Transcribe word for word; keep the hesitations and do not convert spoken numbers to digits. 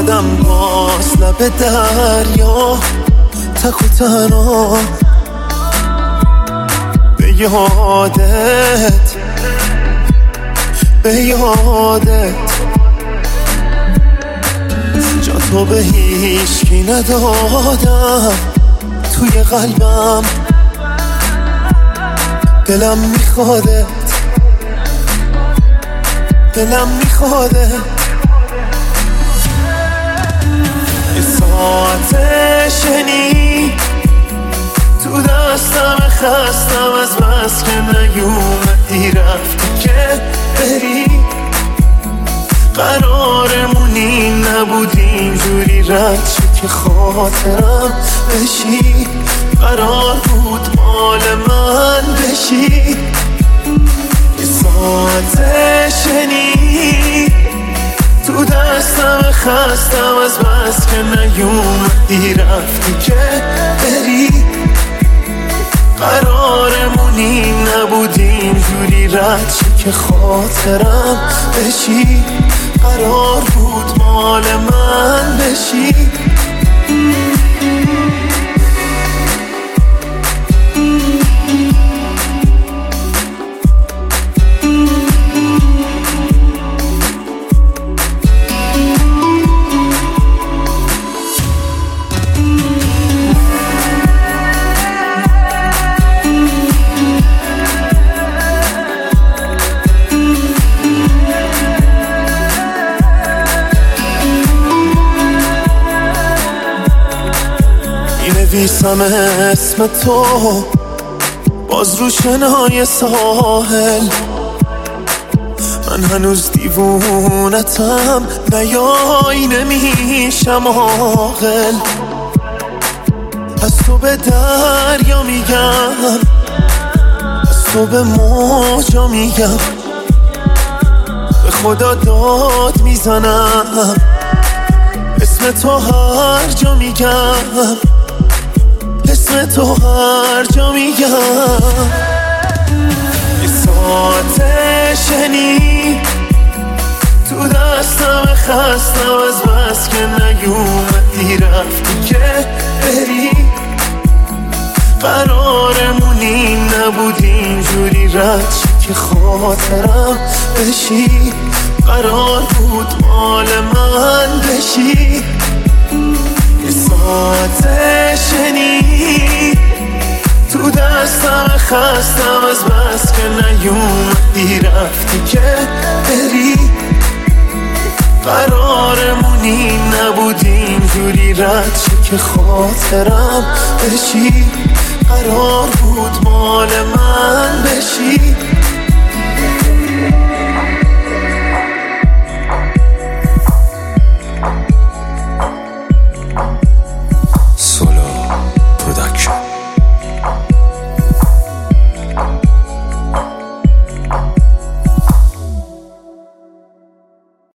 شدم باز لب دریا تک و تنها به یادت به یادت جا تو به هیچکی ندادم توی قلبم دلم میخوادت دلم میخوادت یه ساعت شنی تو دستم خستم از بس که نیومدی رفتی که بری قرارمونی نبود اینجوری رد شد که خاطرم بشی قرار بود مال من بشی یه ساعت شنی تو دستم خستم از بس که نیومدی رفتی که بری قرارمونی نبود اینجوری رد شد که خاطرم بشی قرار بود مال من بشی نویسم اسم تو باز رو شنای ساحل من هنوز دیوونتم نیای نمیشم عاقل از تو به دریا میگم از تو به موجا میگم به خدا داد میزنم اسم تو هر جا میگم اسم تو هر جا میگم یه ساعت شنی تو دستم خستم از بس که نیومدی رفتی که بری قرارمونی نبود اینجوری رد شد که خاطرم بشی قرار بود مال من بشی یه ساعت شنی تو دستم خستم از بس که نیومدی رفتی که بری قرارمونی نبود اینجوری رد شد که خاطرم بشی قرار بود مال من بشی